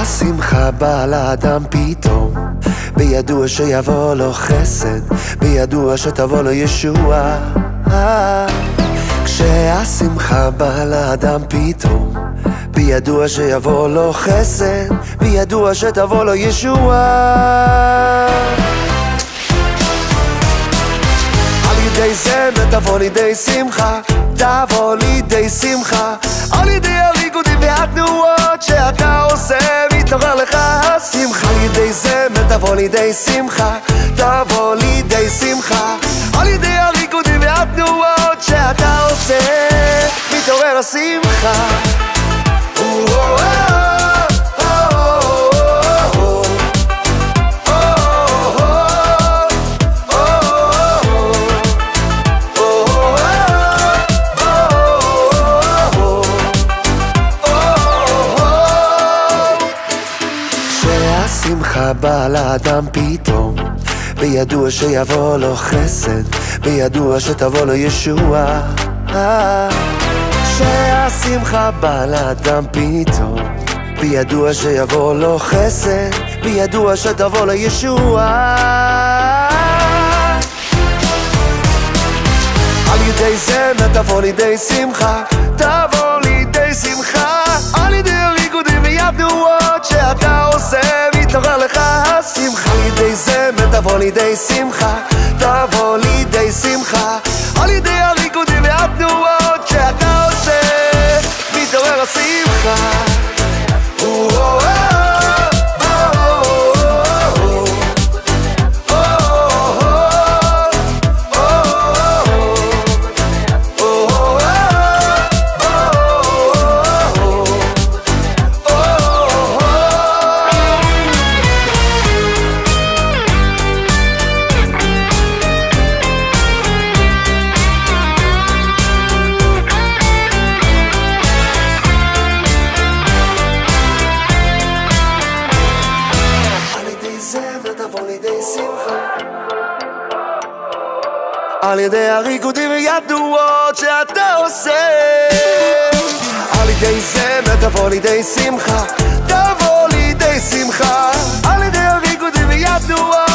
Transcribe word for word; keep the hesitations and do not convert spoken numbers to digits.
שהשמחה באה לאדם פתאום, בידוע שיבוא לו חסד, בידוע שתבוא לו ישועה. כשהשמחה באה לאדם פתאום, בידוע שיבוא לו חסד, בידוע שתבוא לו ישועה. על ידי זה תבוא לידי שמחה, תבוא לידי שמחה, על ידי הריקודים והתנועות שאתה עושה מתעורר לך השמחה. על ידי זה תבוא לידי שמחה, תבוא לידי שמחה, על ידי הריקודים והתנועות שאתה עושה מתעורר השמחה. השמחה באה לאדם פתאום, בידוע שיבוא לו חסד, בידוע שתבוא לו ישועה. כשהשמחה באה לאדם פתאום, בידוע שיבוא לו חסד, בידוע שתבוא לו ישועה. על ידי זה תבוא לידי שמחה, תבוא לידי שמחה, על ידי הריקודים והתנועות שאתה עושה מתעורר לך השמחה. על ידי זה תבוא לידי שמחה, תבוא לידי שמחה, על ידי הריקודים והתנועות שאתה עושה מתעורר השמחה. על ידי הריקודים והתנועות שאתה עושה, על ידי זה תבוא לידי שמחה, תבוא לידי שמחה, על ידי הריקודים והתנועות